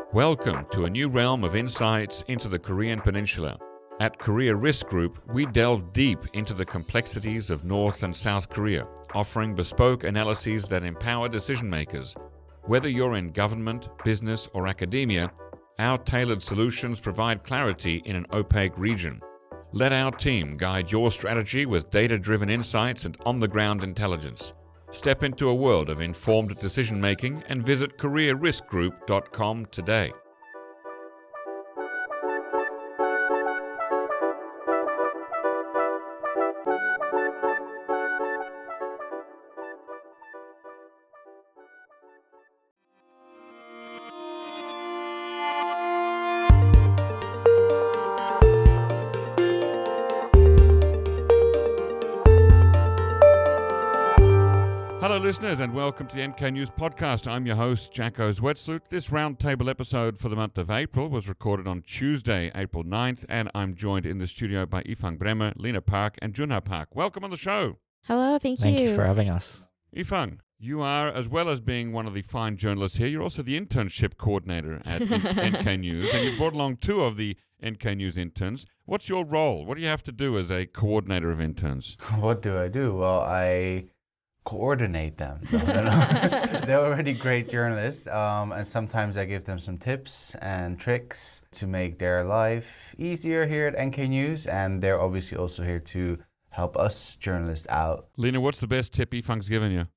Welcome to a new realm of insights into the Korean Peninsula. At Korea Risk Group, we delve deep into the complexities of North and South Korea, offering bespoke analyses that empower decision makers. Whether you're in government, business, or academia, our tailored solutions provide clarity in an opaque region. Let our team guide your strategy with data-driven insights and on-the-ground intelligence. Step into a world of informed decision-making and visit KoreaRiskGroup.com today. Hello listeners and welcome to the NK News Podcast. I'm your host, Jacko Zwetsloot. This roundtable episode for the month of April was recorded on Tuesday, April 9th, and I'm joined in the studio by Ifang Bremer, Lena Park, and Junha Park. Welcome on the show. Hello, thank you. Thank you for having us. Ifang, you are, as well as being one of the fine journalists here, you're also the internship coordinator at NK News, and you've brought along two of the NK News interns. What's your role? What do you have to do as a coordinator of interns? What do I do? Well, I coordinate them. No. They're already great journalists, and sometimes I give them some tips and tricks to make their life easier here at NK News, and they're obviously also here to help us journalists out. Lena, what's the best tip Ifang's given you?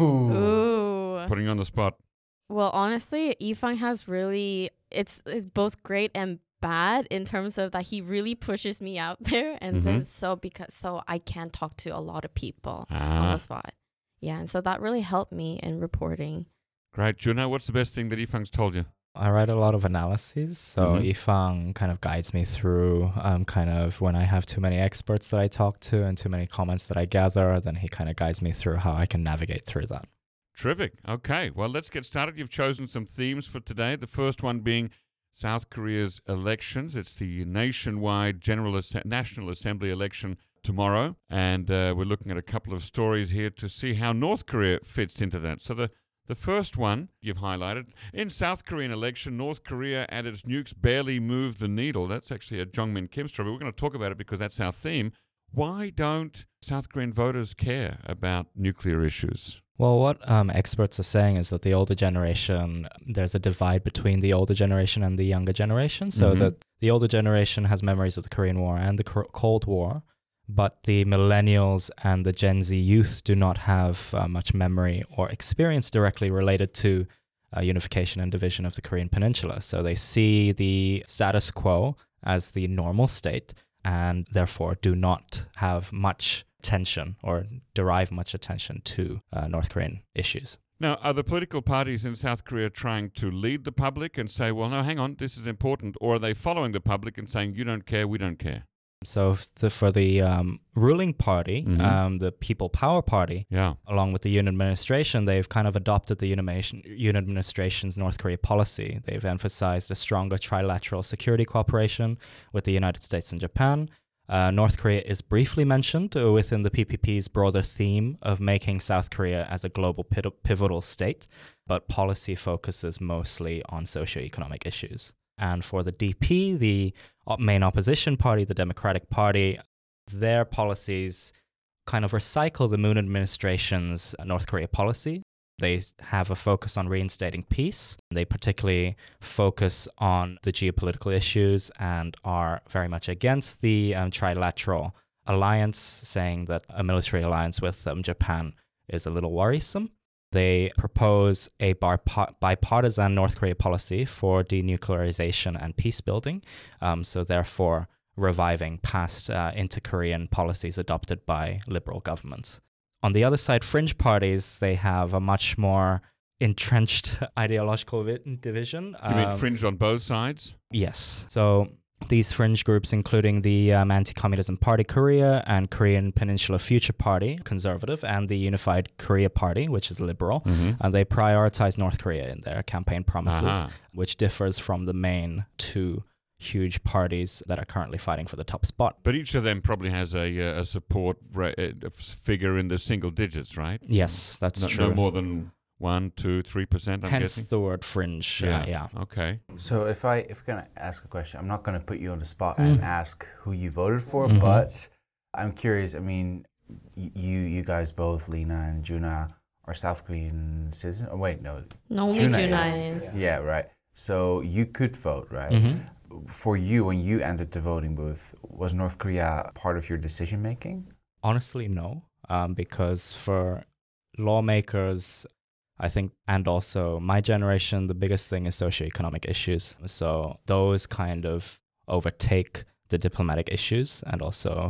Ooh. Putting you on the spot. Well, honestly, Ifang has really, it's both great and bad in terms of that he really pushes me out there, and then so I can talk to a lot of people on the spot. Yeah, and so that really helped me in reporting. Great. Junha, what's the best thing that Ifang's told you? I write a lot of analyses, so Ifang kind of guides me through kind of when I have too many experts that I talk to and too many comments that I gather, then he kind of guides me through how I can navigate through that. Terrific. Okay, well, let's get started. You've chosen some themes for today. The first one being South Korea's elections. It's the nationwide National Assembly election tomorrow, and we're looking at a couple of stories here to see how North Korea fits into that. So the first one you've highlighted, in South Korean election, North Korea and its nukes barely moved the needle. That's actually a Jongmin Kim story. We're going to talk about it because that's our theme. Why don't South Korean voters care about nuclear issues? Well, what experts are saying is that the older generation, there's a divide between the older generation and the younger generation. So that the older generation has memories of the Korean War and the Cold War, but the millennials and the Gen Z youth do not have much memory or experience directly related to unification and division of the Korean Peninsula. So they see the status quo as the normal state and therefore do not have much attention or derive much attention to North Korean issues. Now, are the political parties in South Korea trying to lead the public and say, well, no, hang on, this is important, or are they following the public and saying, you don't care, we don't care? So for the ruling party, the People Power Party, along with the Yoon administration, they've kind of adopted the Yoon administration's North Korea policy. They've emphasized a stronger trilateral security cooperation with the United States and Japan. North Korea is briefly mentioned within the PPP's broader theme of making South Korea as a global pivotal state, but policy focuses mostly on socioeconomic issues. And for the DP, the main opposition party, the Democratic Party, their policies kind of recycle the Moon administration's North Korea policy. They have a focus on reinstating peace. They particularly focus on the geopolitical issues and are very much against the trilateral alliance, saying that a military alliance with Japan is a little worrisome. They propose a bipartisan North Korea policy for denuclearization and peace building, so therefore reviving past inter-Korean policies adopted by liberal governments. On the other side, fringe parties, they have a much more entrenched ideological division. You mean fringe on both sides? Yes. So these fringe groups, including the Anti-Communism Party Korea and Korean Peninsula Future Party, conservative, and the Unified Korea Party, which is liberal, and they prioritize North Korea in their campaign promises, which differs from the main two huge parties that are currently fighting for the top spot. But each of them probably has a support figure in the single digits, right? Yes, that's true. No more than 1, 2, 3%, I'm Hence guessing? the word fringe. Yeah. Okay. So if I'm going to ask a question, I'm not going to put you on the spot and ask who you voted for, but I'm curious. I mean, you guys both, Lena and Juna, are South Korean citizens. Oh, wait, no. No, only Juna is. Yeah, right. So you could vote, right? For you, when you entered the voting booth, was North Korea part of your decision making? Honestly, no. Because for lawmakers, I think, and also my generation, the biggest thing is socioeconomic issues. So those kind of overtake the diplomatic issues. And also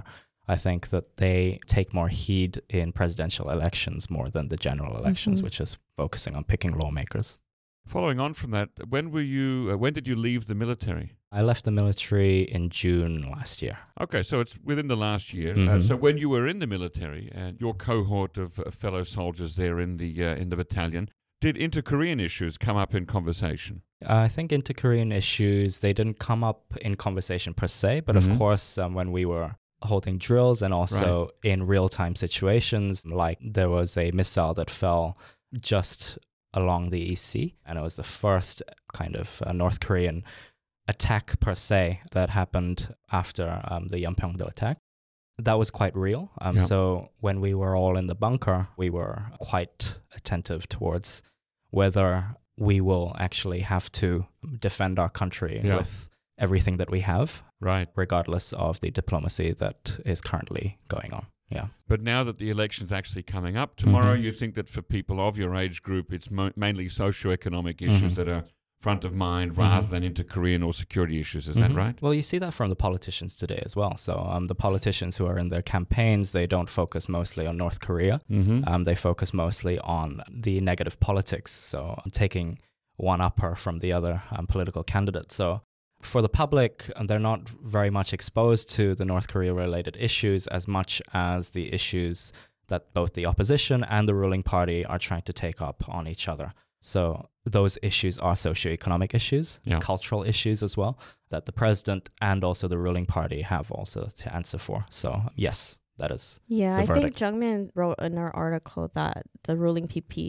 I think that they take more heed in presidential elections more than the general elections, which is focusing on picking lawmakers. Following on from that, when did you leave the military? I left the military in June last year. Okay, so it's within the last year. So when you were in the military and your cohort of fellow soldiers there in the battalion, did inter-Korean issues come up in conversation? I think inter-Korean issues, they didn't come up in conversation per se, but of course, when we were holding drills and also in real-time situations, like there was a missile that fell just along the EC, and it was the first kind of North Korean attack per se that happened after the Yeonpyeong-do attack. That was quite real. So when we were all in the bunker, we were quite attentive towards whether we will actually have to defend our country with everything that we have, regardless of the diplomacy that is currently going on. Yeah. But now that the election's actually coming up tomorrow, you think that for people of your age group, it's mainly socioeconomic issues that are front of mind rather than inter-Korean or security issues. Is that right? Well, you see that from the politicians today as well. So the politicians who are in their campaigns, they don't focus mostly on North Korea. They focus mostly on the negative politics. So taking one upper from the other political candidate. So for the public, they're not very much exposed to the North Korea-related issues as much as the issues that both the opposition and the ruling party are trying to take up on each other. So those issues are socioeconomic issues, cultural issues as well, that the president and also the ruling party have also to answer for. So yes, that is the verdict. Think Jungmin wrote in our article that the ruling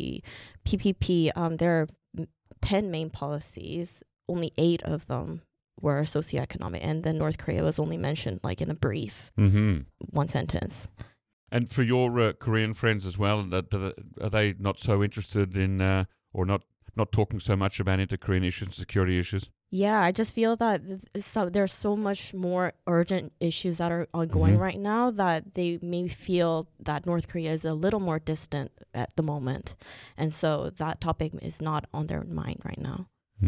PPP, there are 10 main policies, only 8 of them were socioeconomic, and then North Korea was only mentioned like in a brief, one sentence. And for your Korean friends as well, are they not so interested in or not talking so much about inter-Korean issues and security issues? Yeah, I just feel that there's so much more urgent issues that are ongoing right now that they may feel that North Korea is a little more distant at the moment. And so that topic is not on their mind right now.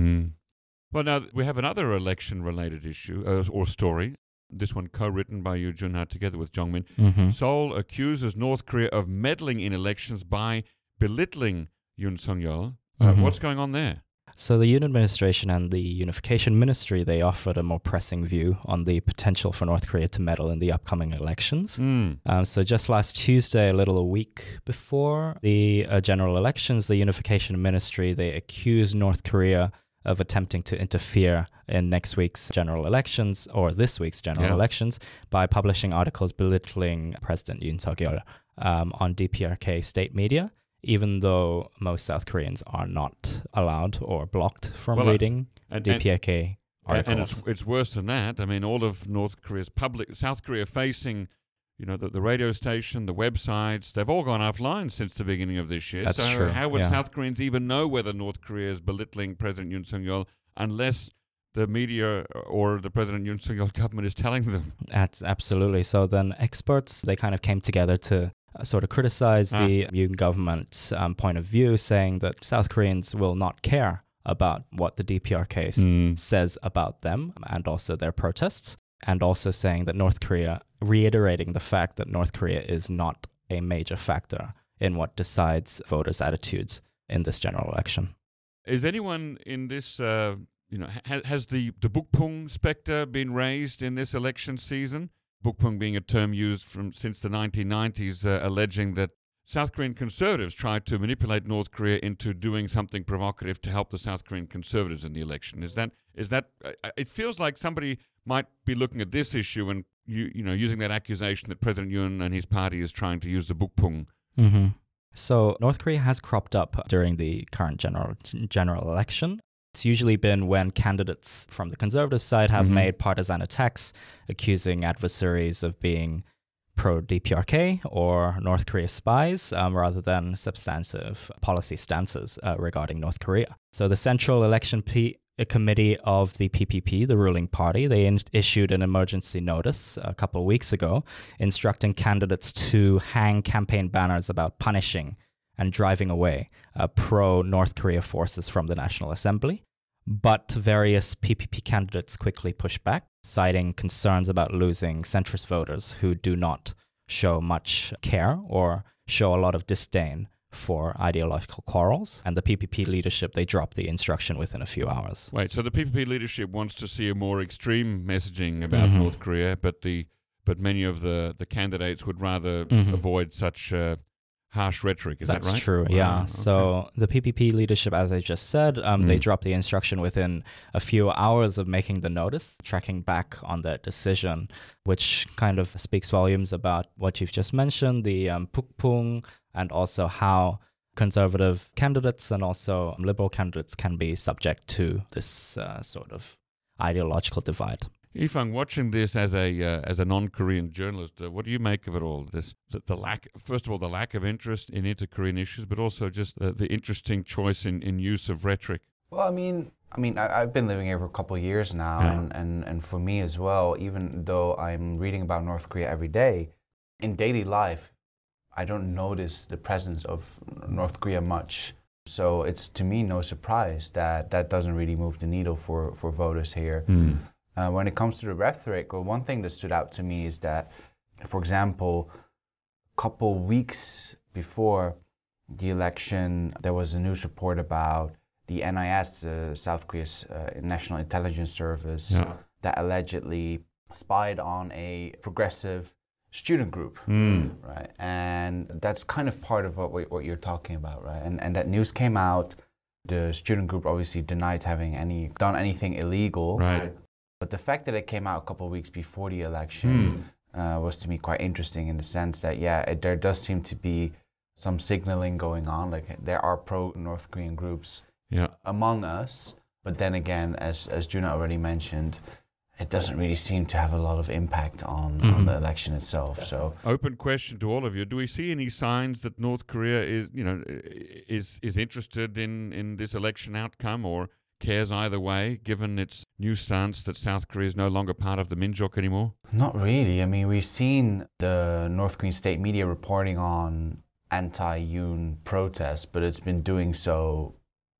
Well, now we have another election-related issue or story. This one co-written by you, Junha, together with Jungmin. Seoul accuses North Korea of meddling in elections by belittling Yoon Suk-yeol. What's going on there? So the Yoon administration and the Unification Ministry, they offered a more pressing view on the potential for North Korea to meddle in the upcoming elections. So just last Tuesday, a week before the general elections, the Unification Ministry, they accused North Korea of attempting to interfere in next week's general elections or this week's general elections by publishing articles belittling President Yoon Suk-yeol on DPRK state media, even though most South Koreans are not allowed or blocked from reading DPRK articles. And it's worse than that. I mean, all of North Korea's South Korea facing, the radio station, the websites, they've all gone offline since the beginning of this year. That's true. How would South Koreans even know whether North Korea is belittling President Yoon Suk-yeol unless the media or the President Yoon Suk-yeol government is telling them? That's absolutely. So then experts, they kind of came together to sort of criticize the Yoon government's point of view, saying that South Koreans will not care about what the DPRK says about them and also their protests, and also saying that reiterating the fact that North Korea is not a major factor in what decides voters' attitudes in this general election. Is anyone in this, has the Bukpung specter been raised in this election season? Bukpung being a term used since the 1990s, alleging that South Korean conservatives tried to manipulate North Korea into doing something provocative to help the South Korean conservatives in the election. Is that? It feels like somebody might be looking at this issue and using that accusation that President Yoon and his party is trying to use the Bukpung. So North Korea has cropped up during the current general election. It's usually been when candidates from the conservative side have made partisan attacks, accusing adversaries of being pro-DPRK or North Korea spies, rather than substantive policy stances regarding North Korea. So the Central Election Committee of the PPP, the ruling party, they issued an emergency notice a couple of weeks ago instructing candidates to hang campaign banners about punishing and driving away pro-North Korea forces from the National Assembly. But various PPP candidates quickly pushed back, citing concerns about losing centrist voters who do not show much care or show a lot of disdain for ideological quarrels. And the PPP leadership, they dropped the instruction within a few hours. Wait, so the PPP leadership wants to see a more extreme messaging about North Korea, but many of the candidates would rather avoid such harsh rhetoric. Is that right? That's true, yeah. Okay. So the PPP leadership, as I just said, they dropped the instruction within a few hours of making the notice, tracking back on that decision, which kind of speaks volumes about what you've just mentioned, the Pukpung, and also how conservative candidates and also liberal candidates can be subject to this sort of ideological divide. Yifang, watching this as a non-Korean journalist, what do you make of it all? The lack, first of all, the lack of interest in inter-Korean issues, but also just the interesting choice in use of rhetoric. Well, I've been living here for a couple of years now, and for me as well, even though I'm reading about North Korea every day, in daily life, I don't notice the presence of North Korea much. So it's, to me, no surprise that doesn't really move the needle for voters here. When it comes to the rhetoric, well, one thing that stood out to me is that, for example, a couple weeks before the election, there was a news report about the NIS, South Korea's National Intelligence Service, that allegedly spied on a progressive student group, right? And that's kind of part of what you're talking about, right? And that news came out. The student group obviously denied having done anything illegal. Right. But the fact that it came out a couple of weeks before the election was, to me, quite interesting in the sense that, there does seem to be some signaling going on. Like, there are pro-North Korean groups among us. But then again, as Juna already mentioned, it doesn't really seem to have a lot of impact on the election itself. So, open question to all of you: do we see any signs that North Korea is interested in this election outcome, or cares either way, given its new stance that South Korea is no longer part of the Minjok anymore? Not really. I mean, we've seen the North Korean state media reporting on anti-Yoon protests, but it's been doing so,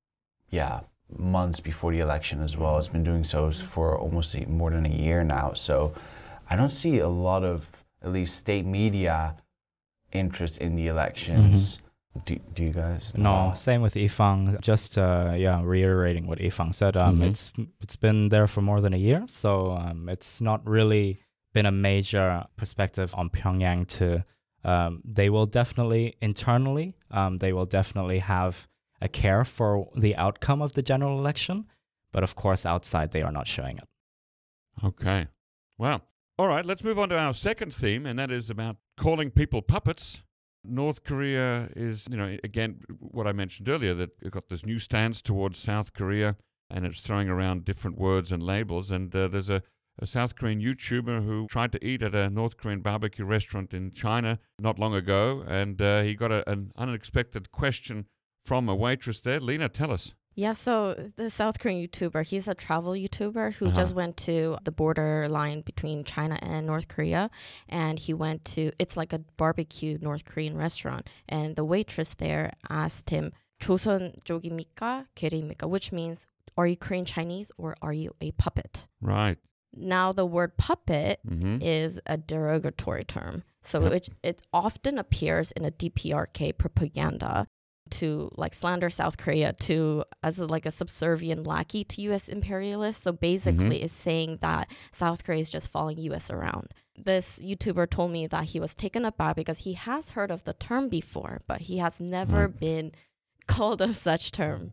months before the election as well. It's been doing so for almost more than a year now. So I don't see a lot of, at least, state media interest in the elections. Do you guys? No, same with Yifang. Just reiterating what Yifang said. It's been there for more than a year, so it's not really been a major perspective on Pyongyang to. They will definitely internally. They will definitely have a care for the outcome of the general election, but of course outside they are not showing it. Okay, well, all right. Let's move on to our second theme, and that is about calling people puppets. North Korea is, again, what I mentioned earlier, that it got this new stance towards South Korea, and it's throwing around different words and labels. And there's a South Korean YouTuber who tried to eat at a North Korean barbecue restaurant in China not long ago, and he got an unexpected question from a waitress there. Lena, tell us. Yeah, so the South Korean YouTuber, he's a travel YouTuber who just went to the borderline between China and North Korea. And he went to, it's like a barbecue North Korean restaurant. And the waitress there asked him, 조선 쪽입니까? 계리입니까? Which means, are you Korean Chinese or are you a puppet? Right. Now, the word puppet is a derogatory term. So it often appears in a DPRK propaganda to slander South Korea as a subservient lackey to U.S. imperialists. So basically it's saying that South Korea is just following U.S. around. This YouTuber told me that he was taken aback because he has heard of the term before, but he has never been called of such term.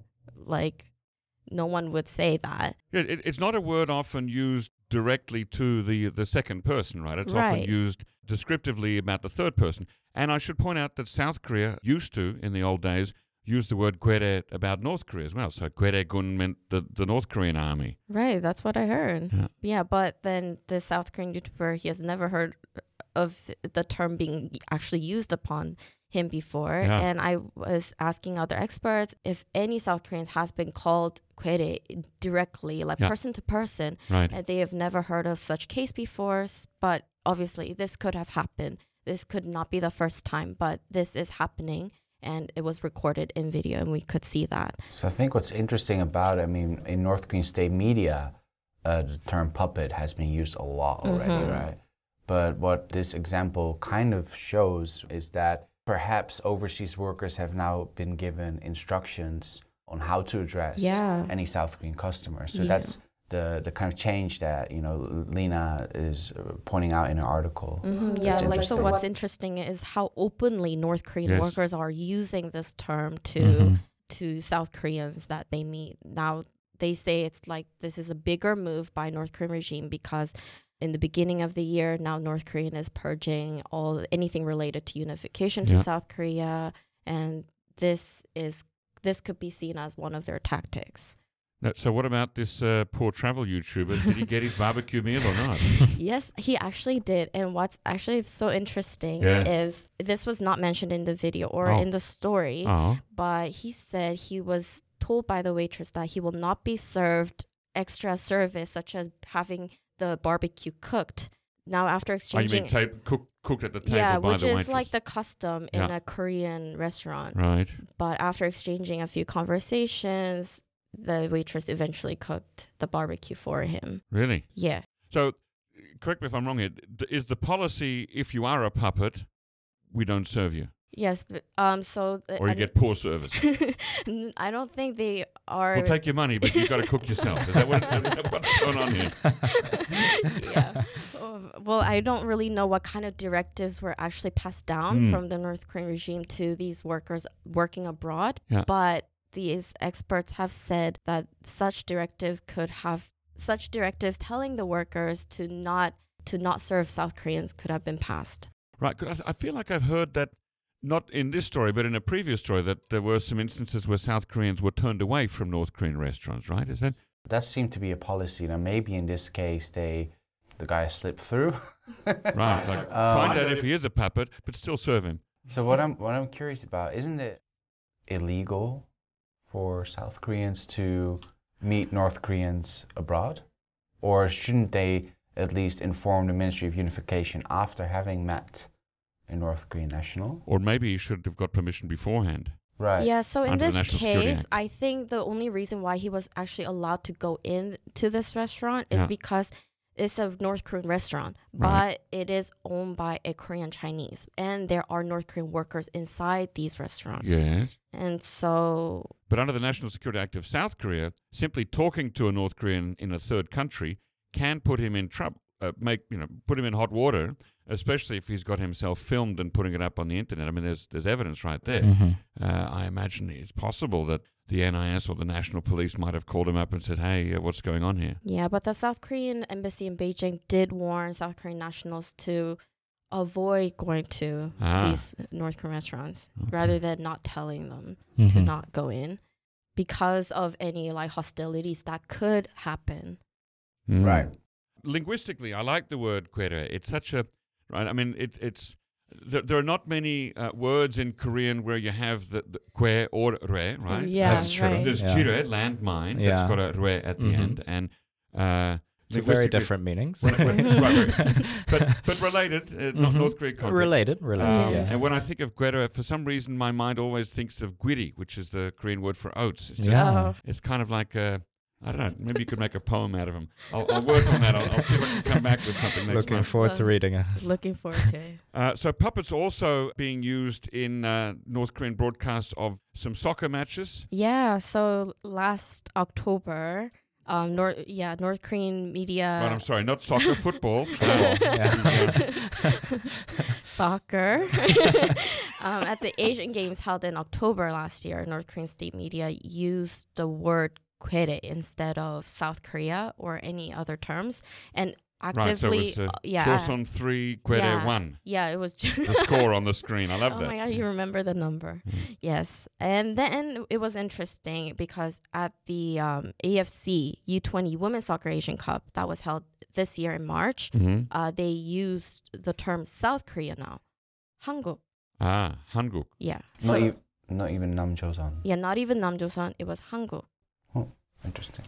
No one would say that. It's not a word often used directly to the second person, right? It's often used descriptively about the third person. And I should point out that South Korea used to, in the old days, use the word Kwere about North Korea as well. So Kwere-gun meant the North Korean army. Right, that's what I heard. Yeah, but then the South Korean YouTuber, he has never heard of the term being actually used upon him before. And I was asking other experts if any South Koreans has been called Kwere directly, like person to person. Right. And they have never heard of such case before. But obviously, this could have happened. This could not be the first time, but this is happening. And it was recorded in video, and we could see that. So I think what's interesting about it, I mean, in North Korean state media, the term puppet has been used a lot already, right? But what this example kind of shows is that perhaps overseas workers have now been given instructions on how to address any South Korean customers. So that's the kind of change that, you know, Lena is pointing out in her article. Yeah, like, so what's interesting is how openly North Korean workers are using this term to South Koreans that they meet. Now, they say it's like this is a bigger move by North Korean regime because in the beginning of the year, now North Korea is purging anything related to unification to South Korea. And this could be seen as one of their tactics. No, so what about this poor travel YouTuber? Did he get his barbecue meal or not? Yes, he actually did. And what's actually so interesting is this was not mentioned in the video or in the story, but he said he was told by the waitress that he will not be served extra service, such as having the barbecue cooked. Now, after exchanging... you mean cooked at the table by the waitress? Yeah, which is like the custom in a Korean restaurant. Right. But after exchanging a few conversations, the waitress eventually cooked the barbecue for him. Really? Yeah. So, correct me if I'm wrong here, is the policy, if you are a puppet, we don't serve you? Yes, but, or you get poor service? I don't think they are... We'll take your money, but you've got to cook yourself. Is that what's going on here? Yeah. Well, I don't really know what kind of directives were actually passed down from the North Korean regime to these workers working abroad, but these experts have said that such directives telling the workers to not serve South Koreans could have been passed. Right, because I feel like I've heard that, not in this story, but in a previous story, that there were some instances where South Koreans were turned away from North Korean restaurants, right? Is that? That seemed to be a policy. Now, maybe in this case, the guy slipped through. Right, like find out if he is a puppet, but still serve him. So what I'm curious about, isn't it illegal for South Koreans to meet North Koreans abroad? Or shouldn't they at least inform the Ministry of Unification after having met a North Korean national? Or maybe he should have got permission beforehand. Right. Yeah, so in this case, I think the only reason why he was actually allowed to go into this restaurant is because it's a North Korean restaurant, but it is owned by a Korean Chinese. And there are North Korean workers inside these restaurants. Yes. And so... But under the National Security Act of South Korea, simply talking to a North Korean in a third country can put him in trouble, put him in hot water, especially if he's got himself filmed and putting it up on the internet. I mean, there's evidence right there. I imagine it's possible that the NIS or the National Police might have called him up and said, hey, what's going on here? Yeah, but the South Korean embassy in Beijing did warn South Korean nationals to avoid going to these North Korean restaurants rather than not telling them to not go in because of any like hostilities that could happen. Right. Linguistically, I like the word kwere. It's such a... Right, I mean, it's there are not many words in Korean where you have the kwe or re, right? Yeah, that's true. right. There's chire, landmine, that's got a re at the end, and two very different meanings. But related, North Korean context. Related, yes. And when I think of kwere, for some reason, my mind always thinks of gwiri, which is the Korean word for oats. It's just, it's kind of like I don't know. Maybe you could make a poem out of them. I'll work on that. I'll see if I can come back with something next Looking month. forward to reading it. Looking forward to it. So puppets also being used in North Korean broadcasts of some soccer matches. Yeah. So last October, North Korean media. Right, I'm sorry, not soccer, football. Soccer. At the Asian Games held in October last year, North Korean state media used the word kwere instead of South Korea or any other terms. And actively. Right, so it was Chosun 3, Quere 1. Yeah, it was the score on the screen. I love that. Oh my God, you remember the number. Yes. And then it was interesting because at the AFC U20 Women's Soccer Asian Cup that was held this year in March, they used the term South Korea now. Hanguk. Hanguk. Yeah. Not even Namjoseon. Yeah, not even Namjoseon. It was Hanguk. Oh, interesting.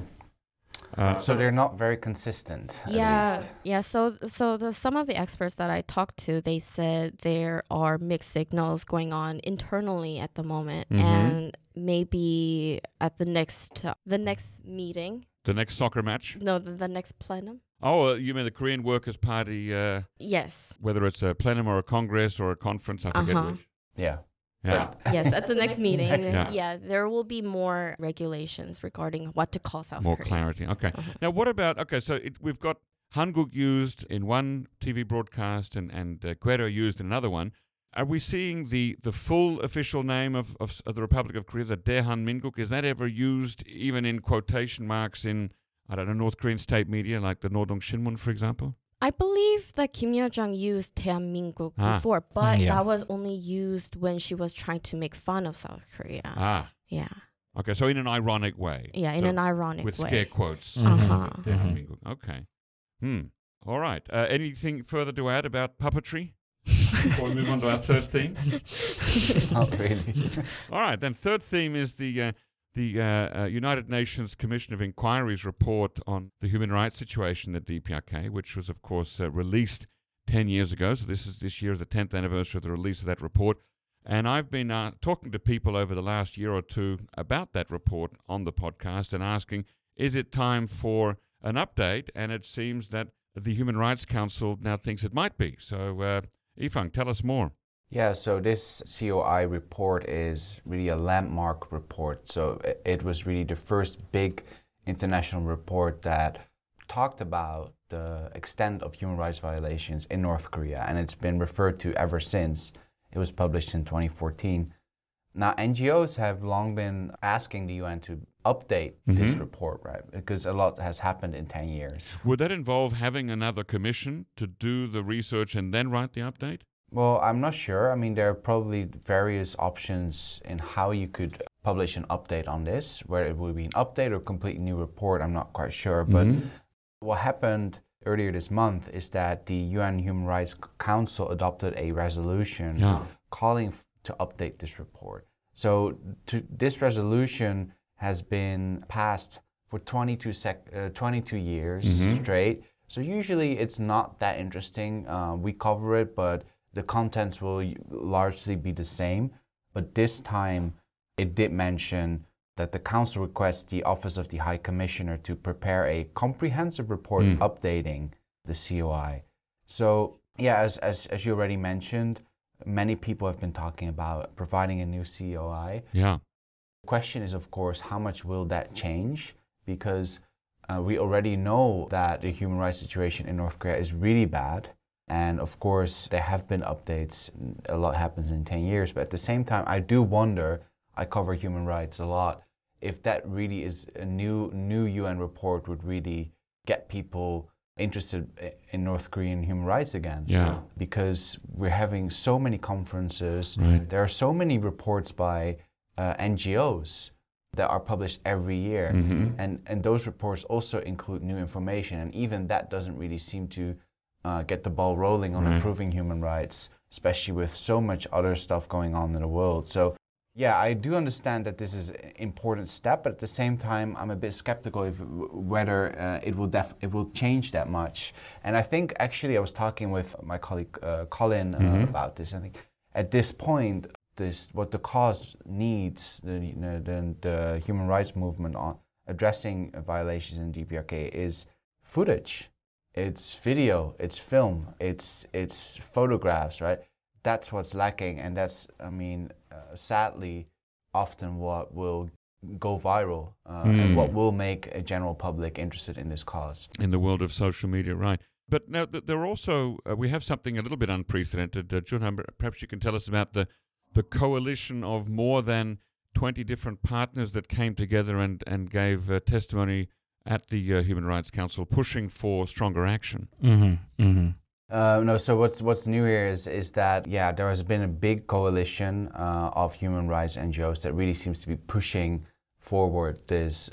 Yeah. So they're not very consistent. At least. Yeah. So some of the experts that I talked to, they said there are mixed signals going on internally at the moment, and maybe at the next meeting. The next soccer match? No, the next plenum. Oh, you mean the Korean Workers' Party? Yes. Whether it's a plenum or a congress or a conference, I forget which. Yeah. Yes, at the next meeting, there will be more regulations regarding what to call South Korea. More clarity. Okay. Now, what about? Okay, so we've got Hanguk used in one TV broadcast and Quere used in another one. Are we seeing the full official name of the Republic of Korea, the Daehanminguk? Is that ever used, even in quotation marks, in North Korean state media, like the Nodong Shinmun, for example? I believe that Kim Yo-jong used Daehanminguk before, but that was only used when she was trying to make fun of South Korea. Yeah. Okay, so in an ironic way. Yeah, in an ironic way. With scare quotes. Daehanminguk. Okay. All right. Anything further to add about puppetry? Before we move on to our third theme? Not really. All right, then third theme is the United Nations Commission of Inquiry's report on the human rights situation at DPRK, which was, of course, released 10 year ago. So this year is the 10th anniversary of the release of that report. And I've been talking to people over the last year or two about that report on the podcast and asking, is it time for an update? And it seems that the Human Rights Council now thinks it might be. So, Yifang, tell us more. Yeah, so this COI report is really a landmark report. So it was really the first big international report that talked about the extent of human rights violations in North Korea, and it's been referred to ever since. It was published in 2014. Now, NGOs have long been asking the UN to update this report, right? Because a lot has happened in 10 years. Would that involve having another commission to do the research and then write the update? Well, I'm not sure. I mean, there are probably various options in how you could publish an update on this, whether it would be an update or a completely new report. I'm not quite sure. But what happened earlier this month is that the UN Human Rights Council adopted a resolution calling to update this report. So this resolution has been passed for 22 years straight. So usually it's not that interesting. We cover it, but the contents will largely be the same. But this time it did mention that the Council requests the Office of the High Commissioner to prepare a comprehensive report updating the COI. So yeah, as you already mentioned, many people have been talking about providing a new COI. Yeah. The question is, of course, how much will that change? Because we already know that the human rights situation in North Korea is really bad. And of course, there have been updates. A lot happens in 10 years. But at the same time, I do wonder, I cover human rights a lot, if that really is a new UN report would really get people interested in North Korean human rights again. Yeah. Because we're having so many conferences. Right. There are so many reports by NGOs that are published every year. And those reports also include new information. And even that doesn't really seem to get the ball rolling on improving human rights, especially with so much other stuff going on in the world. So yeah, I do understand that this is an important step, but at the same time, I'm a bit skeptical whether it will change that much. And I think actually I was talking with my colleague Colin about this. I think at this point, what the cause needs, the human rights movement on addressing violations in DPRK is footage. It's video, it's film, it's photographs, right? That's what's lacking, and that's, sadly, often what will go viral and what will make a general public interested in this cause. In the world of social media, right. But now, there are also, we have something a little bit unprecedented. Junhan, perhaps you can tell us about the coalition of more than 20 different partners that came together and gave testimony at the Human Rights Council pushing for stronger action. No, so what's new here is that, there has been a big coalition of human rights NGOs that really seems to be pushing forward this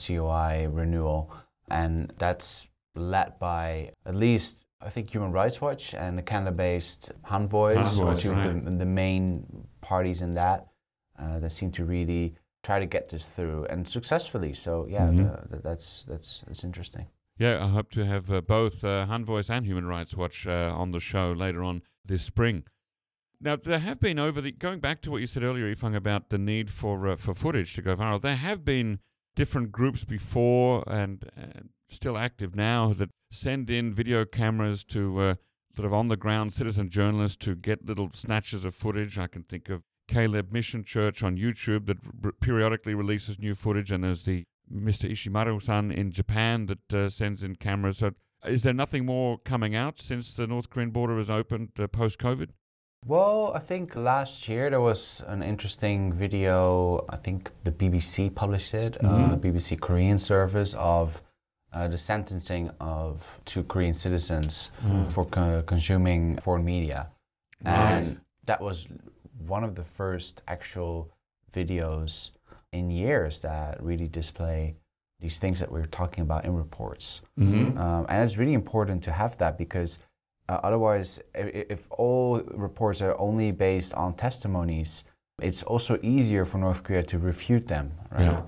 COI renewal. And that's led by at least, I think, Human Rights Watch and the Canada-based Handvoice, two of the main parties in that seem to really try to get this through, and successfully. So that's interesting. Yeah, I hope to have both Handvoice and Human Rights Watch on the show later on this spring. Now, there have been going back to what you said earlier, Yifeng, about the need for footage to go viral. There have been different groups before and still active now that send in video cameras to sort of on-the-ground citizen journalists to get little snatches of footage. I can think of Caleb Mission Church on YouTube that periodically releases new footage, and there's the Mr. Ishimaru-san in Japan that sends in cameras. So is there nothing more coming out since the North Korean border has opened post-COVID? Well, I think last year there was an interesting video. I think the BBC published it, BBC Korean service, of the sentencing of 2 Korean citizens for consuming foreign media. Right. And that was one of the first actual videos in years that really display these things that we're talking about in reports. And it's really important to have that, because otherwise, if all reports are only based on testimonies, it's also easier for North Korea to refute them, right? Yeah.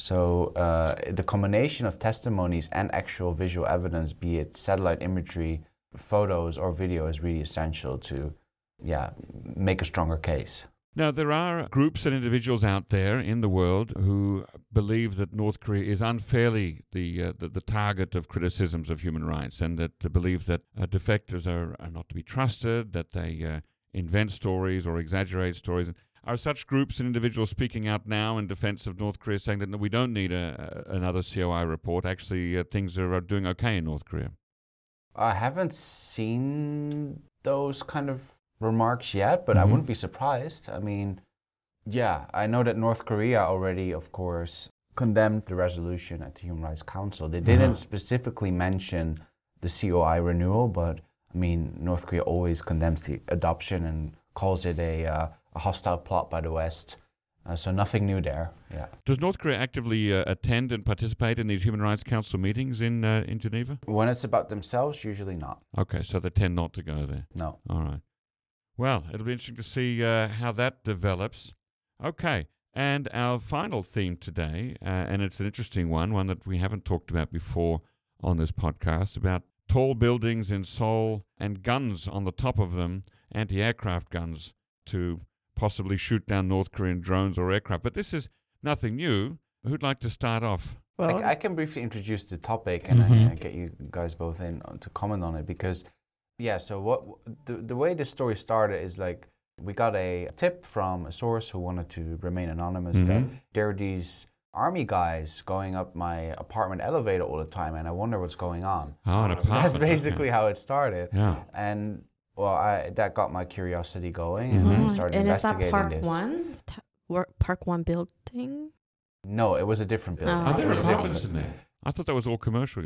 So the combination of testimonies and actual visual evidence, be it satellite imagery, photos, or video, is really essential to make a stronger case. Now, there are groups and individuals out there in the world who believe that North Korea is unfairly the target of criticisms of human rights, and that believe that defectors are not to be trusted, that they invent stories or exaggerate stories. Are such groups and individuals speaking out now in defense of North Korea, saying that we don't need another COI report? Actually, things are doing okay in North Korea? I haven't seen those kind of remarks yet, but I wouldn't be surprised. I mean, I know that North Korea already, of course, condemned the resolution at the Human Rights Council. They didn't specifically mention the COI renewal, but I mean, North Korea always condemns the adoption and calls it a hostile plot by the West. So nothing new there. Yeah. Does North Korea actively attend and participate in these Human Rights Council meetings in Geneva? When it's about themselves, usually not. Okay, so they tend not to go there. No. All right. Well, it'll be interesting to see how that develops. Okay, and our final theme today, and it's an interesting one that we haven't talked about before on this podcast, about tall buildings in Seoul and guns on the top of them, anti-aircraft guns, to possibly shoot down North Korean drones or aircraft. But this is nothing new. Who'd like to start off? Well, I can briefly introduce the topic, and I get you guys both in to comment on it, because so what the way this story started is, like, we got a tip from a source who wanted to remain anonymous that there are these army guys going up my apartment elevator all the time, and I wonder what's going on. Oh, an apartment. That's basically how it started. Yeah. And that got my curiosity going, and I started investigating this. And is that Park One building? No, it was a different building. Oh, there was office in there. I thought that was all commercial.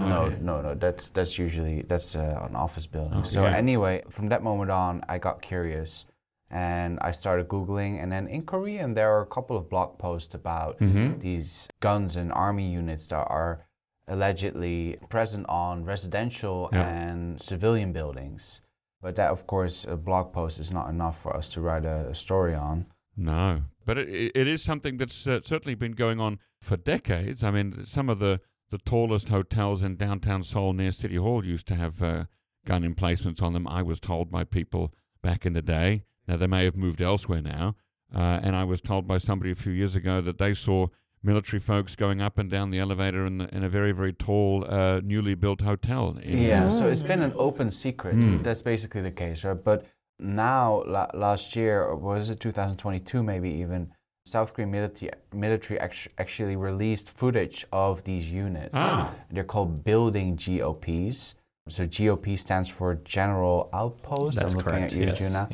No. That's usually an office building. Anyway, from that moment on, I got curious, and I started Googling. And then in Korean, there are a couple of blog posts about these guns and army units that are allegedly present on residential and civilian buildings. But that, of course, a blog post is not enough for us to write a story on. No, but it is something that's certainly been going on for decades. I mean, some of the tallest hotels in downtown Seoul near City Hall used to have gun emplacements on them, I was told by people back in the day. Now, they may have moved elsewhere now. And I was told by somebody a few years ago that they saw military folks going up and down the elevator in a very, very tall, newly built hotel. So it's been an open secret. That's basically the case, right? But now, last year, or was it 2022 maybe even, South Korean military actually released footage of these units. They're called building GOPs. So GOP stands for General Outpost. That's correct. I'm looking at you, Juna.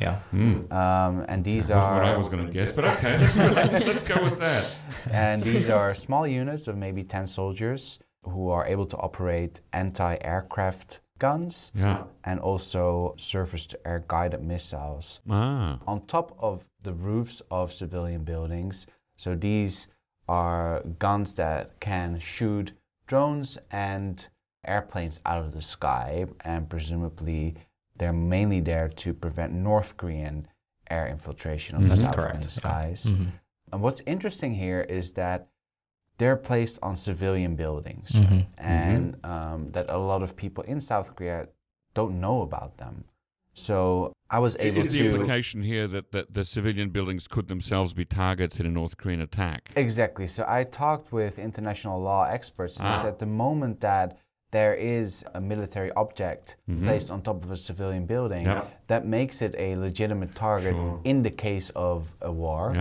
Yeah. And these That's are... what I was going to guess, but okay, let's go with that. And these are small units of maybe 10 soldiers. who are able to operate anti-aircraft guns and also surface-to-air guided missiles on top of the roofs of civilian buildings. So these are guns that can shoot drones and airplanes out of the sky, and presumably they're mainly there to prevent North Korean air infiltration of the South Korean skies. Mm-hmm. And what's interesting here is that they're placed on civilian buildings, right? And that a lot of people in South Korea don't know about them. So I was able to... Is the implication here that the civilian buildings could themselves be targets in a North Korean attack? Exactly. So I talked with international law experts, and they said the moment that there is a military object placed on top of a civilian building, that makes it a legitimate target in the case of a war.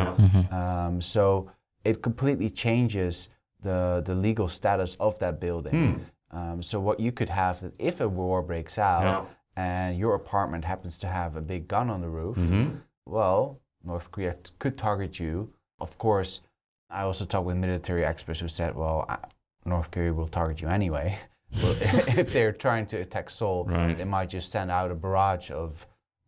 So it completely changes the legal status of that building. So what you could have, that if a war breaks out and your apartment happens to have a big gun on the roof, well, North Korea could target you. Of course, I also talked with military experts who said, well, North Korea will target you anyway. Well, if they're trying to attack Seoul, they might just send out a barrage of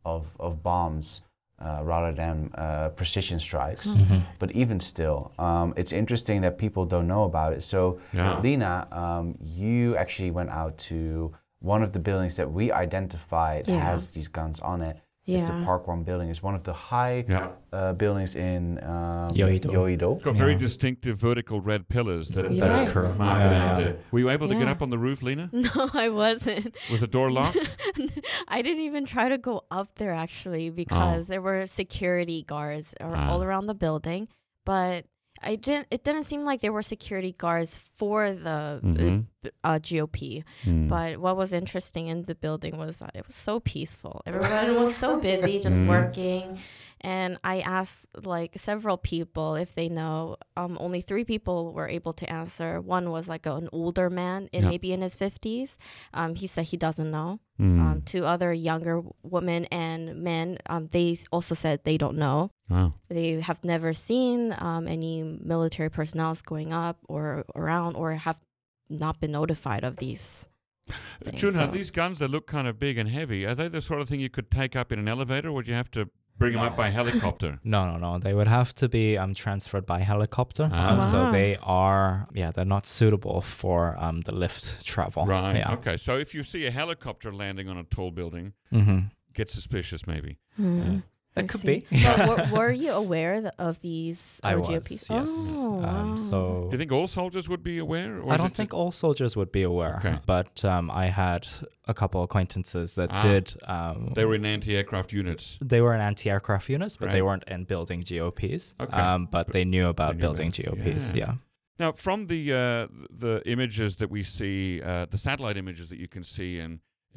bombs rather than precision strikes. But even still, it's interesting that people don't know about it. So, Lena, you actually went out to one of the buildings that we identified has these guns on it. It's the Park One building. It's one of the high buildings in Yeouido. It's got very distinctive vertical red pillars. That's correct. Were you able to get up on the roof, Lena? No, I wasn't. Was the door locked? I didn't even try to go up there, actually, because there were security guards all around the building. But it didn't seem like there were security guards for the GOP. But what was interesting in the building was that it was so peaceful. Everyone was so busy just working. And I asked like several people if they know. Only 3 people were able to answer. One was like an older man, maybe in his 50s. He said he doesn't know. 2 other younger women and men, they also said they don't know. Wow. They have never seen any military personnel going up or around, or have not been notified of these things. Junha, these guns that look kind of big and heavy, are they the sort of thing you could take up in an elevator, or would you have to bring them up by helicopter? No. They would have to be transferred by helicopter. So they are, they're not suitable for the lift travel. Right. Yeah. Okay. So if you see a helicopter landing on a tall building, get suspicious maybe. That could be. Were you aware of these GOP? Yes. Oh, wow. So do you think all soldiers would be aware? Or I don't think all soldiers would be aware. Okay. But I had a couple acquaintances that did. They were in anti-aircraft units. They were in anti-aircraft units, but they weren't in building GOPs. Okay. But they knew about building GOPs. Yeah. Now, from the images that we see, the satellite images that you can see in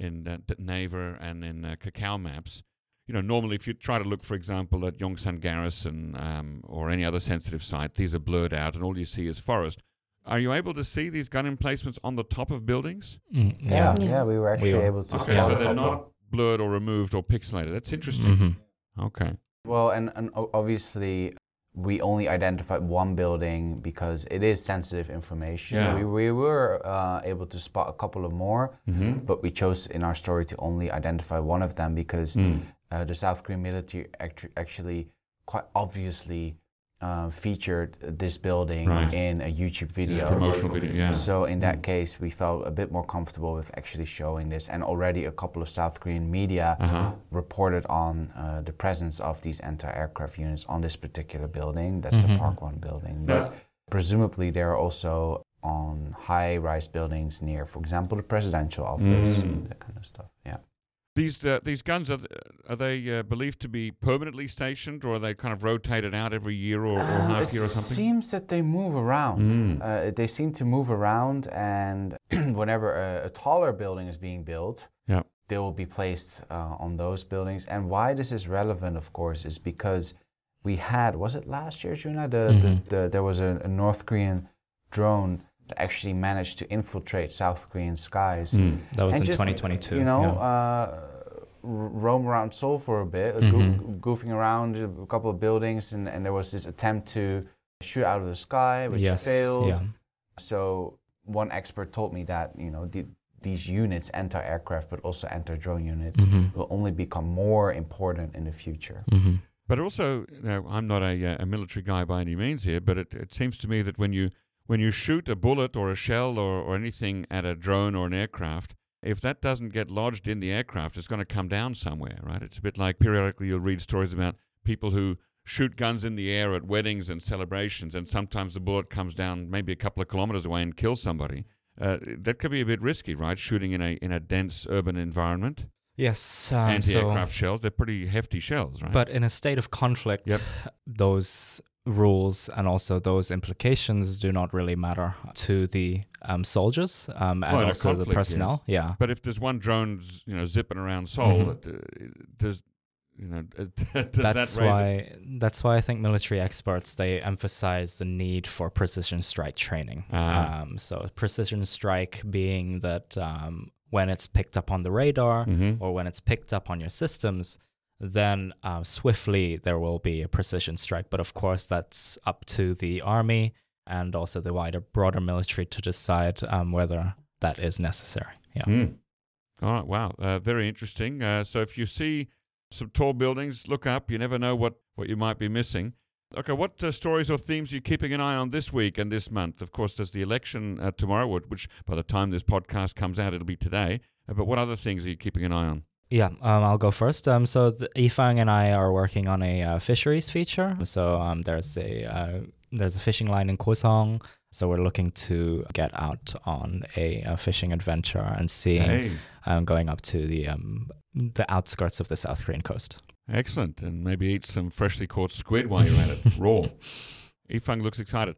Naver and in Kakao maps, normally if you try to look, for example, at Yongsan Garrison or any other sensitive site, these are blurred out and all you see is forest. Are you able to see these gun emplacements on the top of buildings? Yeah, we were actually able to see. Okay, so they're not blurred or removed or pixelated. That's interesting. Okay. Well, and obviously we only identified one building because it is sensitive information. Yeah. We were able to spot a couple of more, but we chose in our story to only identify one of them because the South Korean military actually quite obviously featured this building in a YouTube video. Promotional video, So in that case, we felt a bit more comfortable with actually showing this. And already a couple of South Korean media reported on the presence of these anti-aircraft units on this particular building. That's the Park One building. But presumably they're also on high-rise buildings near, for example, the presidential office and that kind of stuff. Yeah. These guns, are they believed to be permanently stationed, or are they kind of rotated out every year or half year or something? It seems that they move around. They seem to move around, and whenever a taller building is being built, they will be placed on those buildings. And why this is relevant, of course, is because we had, was it last year, Junha? There was a North Korean drone that actually managed to infiltrate South Korean skies. That was in 2022. Roam around Seoul for a bit, goofing around a couple of buildings, and there was this attempt to shoot out of the sky, which failed. So one expert told me that, these units, anti-aircraft, but also anti-drone units, will only become more important in the future. But also, I'm not a military guy by any means here, but it seems to me that when you shoot a bullet or a shell or anything at a drone or an aircraft, if that doesn't get lodged in the aircraft, it's going to come down somewhere, right? It's a bit like periodically you'll read stories about people who shoot guns in the air at weddings and celebrations, and sometimes the bullet comes down maybe a couple of kilometers away and kills somebody. That could be a bit risky, right? Shooting in a dense urban environment. Yes. Anti-aircraft shells, they're pretty hefty shells, right? But in a state of conflict, those rules and also those implications do not really matter to the soldiers and also the personnel. Yes. Yeah. But if there's one drone, zipping around Seoul, does that's why I think military experts, they emphasize the need for precision strike training. So precision strike being that when it's picked up on the radar or when it's picked up on your systems, then swiftly there will be a precision strike. But of course, that's up to the army and also the broader military to decide whether that is necessary. Yeah. All right. Wow. Very interesting. So if you see some tall buildings, look up. You never know what you might be missing. Okay, what stories or themes are you keeping an eye on this week and this month? Of course, there's the election tomorrow, which by the time this podcast comes out, it'll be today. But what other things are you keeping an eye on? Yeah, I'll go first. So Yifang and I are working on a fisheries feature. So there's a fishing line in Kusong. So we're looking to get out on a fishing adventure and seeing, going up to the outskirts of the South Korean coast. Excellent. And maybe eat some freshly caught squid while you're at it, raw. Yifang looks excited.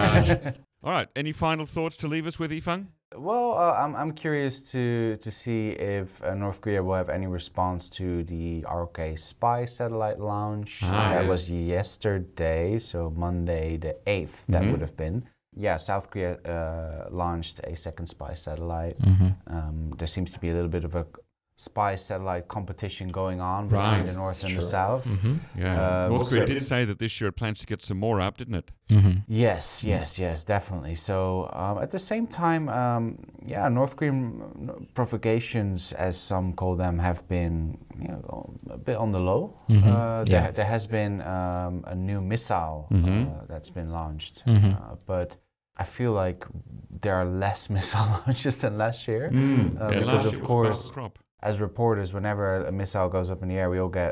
All right. Any final thoughts to leave us with, Yifang? Well, I'm curious to see if North Korea will have any response to the ROK Spy satellite launch. That was yesterday, so Monday the 8th, that would have been. Yeah, South Korea launched a second spy satellite. There seems to be a little bit of a spy satellite competition going on between the North and the South. North Korea did say that this year it plans to get some more up, didn't it? Yes, definitely. So at the same time, North Korean provocations, as some call them, have been a bit on the low. There has been a new missile that's been launched, but I feel like there are less missile launches than last year, because of course, as reporters, whenever a missile goes up in the air, we all get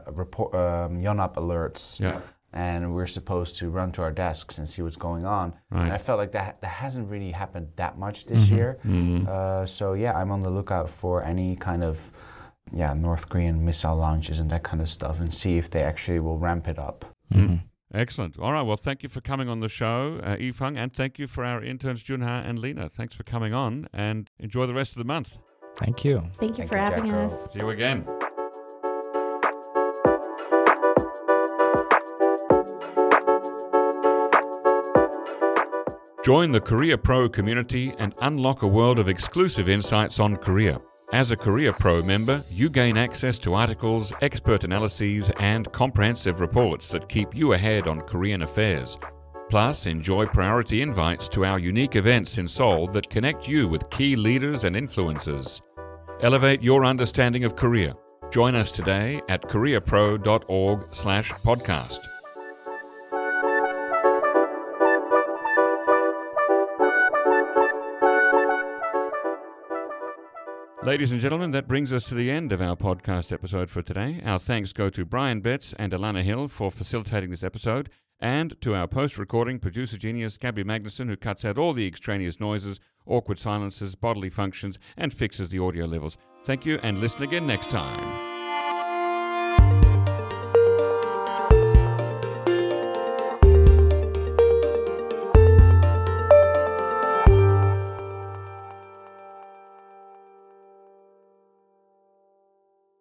Yonhap alerts, and we're supposed to run to our desks and see what's going on. And I felt like that hasn't really happened that much this year. So I'm on the lookout for any kind of North Korean missile launches and that kind of stuff, and see if they actually will ramp it up. Excellent. All right. Well, thank you for coming on the show, Yifang, and thank you for our interns, Junha and Lena. Thanks for coming on, and enjoy the rest of the month. Thank you. Thank you for having us. See you again. Join the Korea Pro community and unlock a world of exclusive insights on Korea. As a Korea Pro member, you gain access to articles, expert analyses, and comprehensive reports that keep you ahead on Korean affairs. Plus, enjoy priority invites to our unique events in Seoul that connect you with key leaders and influencers. Elevate your understanding of Korea. Join us today at koreapro.org/podcast. Ladies and gentlemen, that brings us to the end of our podcast episode for today. Our thanks go to Brian Betts and Alana Hill for facilitating this episode, and to our post-recording producer genius, Gabby Magnuson, who cuts out all the extraneous noises, awkward silences, bodily functions, and fixes the audio levels. Thank you, and listen again next time.